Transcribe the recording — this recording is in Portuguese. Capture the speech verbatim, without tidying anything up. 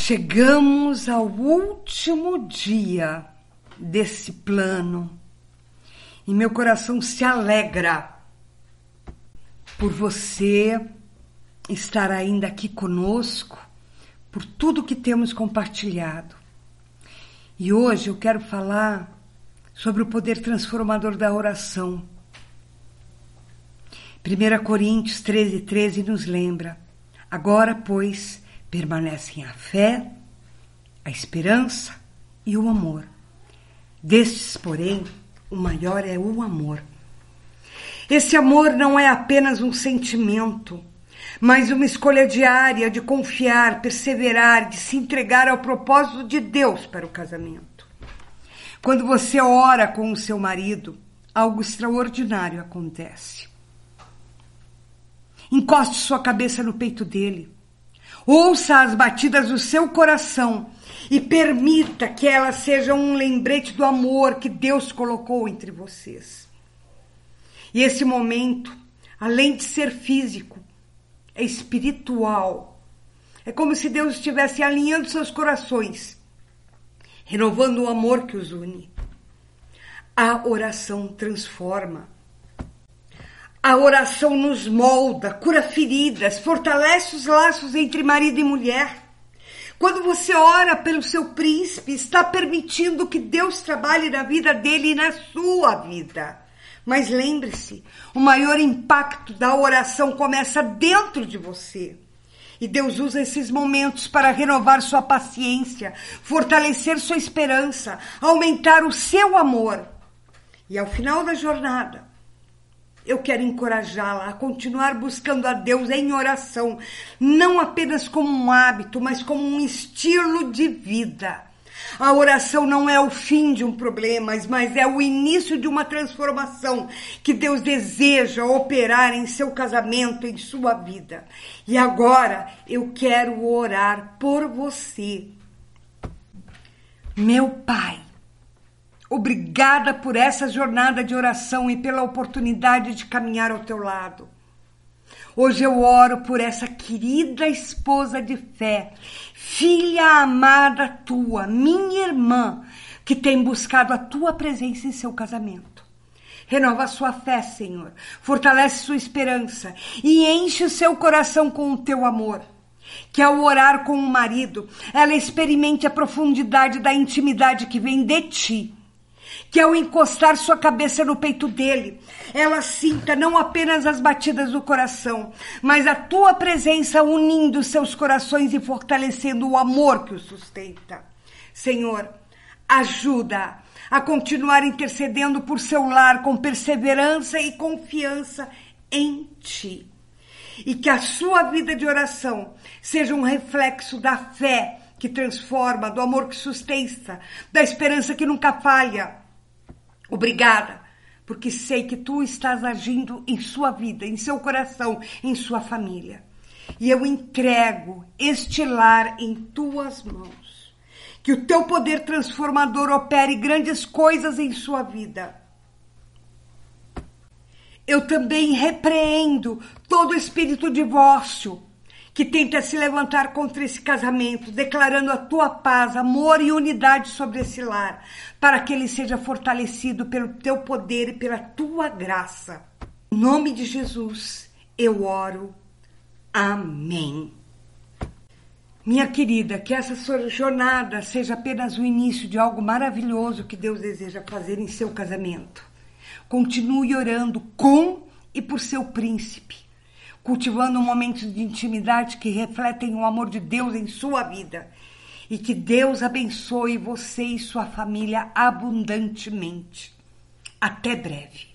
Chegamos ao último dia desse plano e meu coração se alegra por você estar ainda aqui conosco, por tudo que temos compartilhado. E hoje eu quero falar sobre o poder transformador da oração. primeira Coríntios treze, treze nos lembra: agora, pois, permanecem a fé, a esperança e o amor. Destes, porém, o maior é o amor. Esse amor não é apenas um sentimento, mas uma escolha diária de confiar, perseverar, de se entregar ao propósito de Deus para o casamento. Quando você ora com o seu marido, algo extraordinário acontece. Encoste sua cabeça no peito dele. Ouça as batidas do seu coração e permita que elas sejam um lembrete do amor que Deus colocou entre vocês. E esse momento, além de ser físico, é espiritual. É como se Deus estivesse alinhando seus corações, renovando o amor que os une. A oração transforma. A oração nos molda, cura feridas, fortalece os laços entre marido e mulher. Quando você ora pelo seu príncipe, está permitindo que Deus trabalhe na vida dele e na sua vida. Mas lembre-se, o maior impacto da oração começa dentro de você. E Deus usa esses momentos para renovar sua paciência, fortalecer sua esperança, aumentar o seu amor. E ao final da jornada, eu quero encorajá-la a continuar buscando a Deus em oração, não apenas como um hábito, mas como um estilo de vida. A oração não é o fim de um problema, mas é o início de uma transformação que Deus deseja operar em seu casamento, em sua vida. E agora eu quero orar por você. Meu Pai, obrigada por essa jornada de oração e pela oportunidade de caminhar ao teu lado. Hoje eu oro por essa querida esposa de fé, filha amada tua, minha irmã, que tem buscado a tua presença em seu casamento. Renova a sua fé, Senhor, fortalece sua esperança e enche o seu coração com o teu amor. Que ao orar com o marido, ela experimente a profundidade da intimidade que vem de ti. Que ao encostar sua cabeça no peito dele, ela sinta não apenas as batidas do coração, mas a tua presença unindo seus corações e fortalecendo o amor que o sustenta. Senhor, ajuda a continuar intercedendo por seu lar com perseverança e confiança em ti. E que a sua vida de oração seja um reflexo da fé que transforma, do amor que sustenta, da esperança que nunca falha. Obrigada, porque sei que tu estás agindo em sua vida, em seu coração, em sua família. E eu entrego este lar em tuas mãos. Que o teu poder transformador opere grandes coisas em sua vida. Eu também repreendo todo espírito de divórcio que tenta se levantar contra esse casamento, declarando a tua paz, amor e unidade sobre esse lar, para que ele seja fortalecido pelo teu poder e pela tua graça. Em nome de Jesus, eu oro. Amém. Minha querida, que essa sua jornada seja apenas o início de algo maravilhoso que Deus deseja fazer em seu casamento. Continue orando com e por seu príncipe, cultivando momentos de intimidade que refletem o amor de Deus em sua vida. E que Deus abençoe você e sua família abundantemente. Até breve.